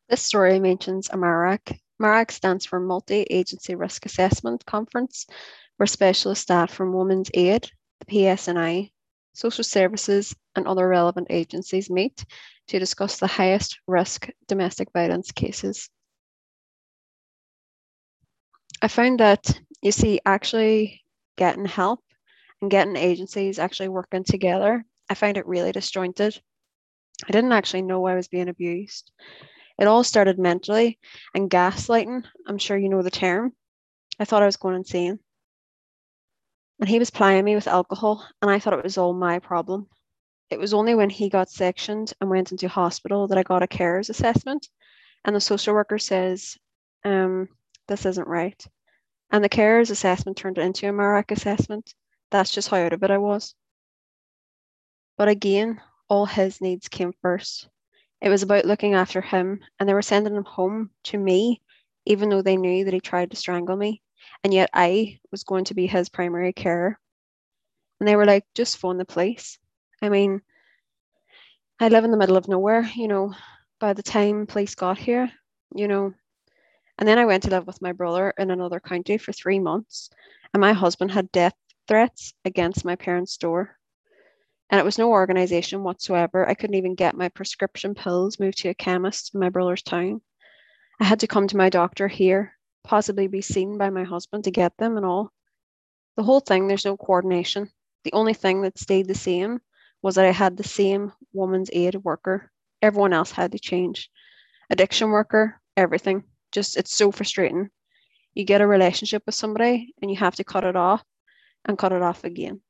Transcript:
This story mentions a MARAC. MARAC stands for Multi-Agency Risk Assessment Conference, where specialist staff from Women's Aid, the PSNI, social services, and other relevant agencies meet to discuss the highest risk domestic violence cases. I found that, actually getting help and getting agencies actually working together, I find it really disjointed. I didn't actually know I was being abused. It all started mentally and gaslighting. I'm sure you know the term. I thought I was going insane. And he was plying me with alcohol, and I thought it was all my problem. It was only when he got sectioned and went into hospital that I got a carers assessment. And the social worker says, um, this isn't right. And the carers assessment turned into a MARAC assessment. That's just how out of it I was. But again, all his needs came first. It was about looking after him, and they were sending him home to me, even though they knew that he tried to strangle me. And yet I was going to be his primary carer. And they were like, just phone the police. I mean, I live in the middle of nowhere, by the time police got here, you know. And then I went to live with my brother in another county for 3 months, and my husband had death threats against my parents' door. And it was no organization whatsoever. I couldn't even get my prescription pills moved to a chemist in my brother's town. I had to come to my doctor here, possibly be seen by my husband to get them and all. The whole thing, there's no coordination. The only thing that stayed the same was that I had the same woman's aid worker. Everyone else had to change. Addiction worker, everything. Just, it's so frustrating. You get a relationship with somebody and you have to cut it off and cut it off again.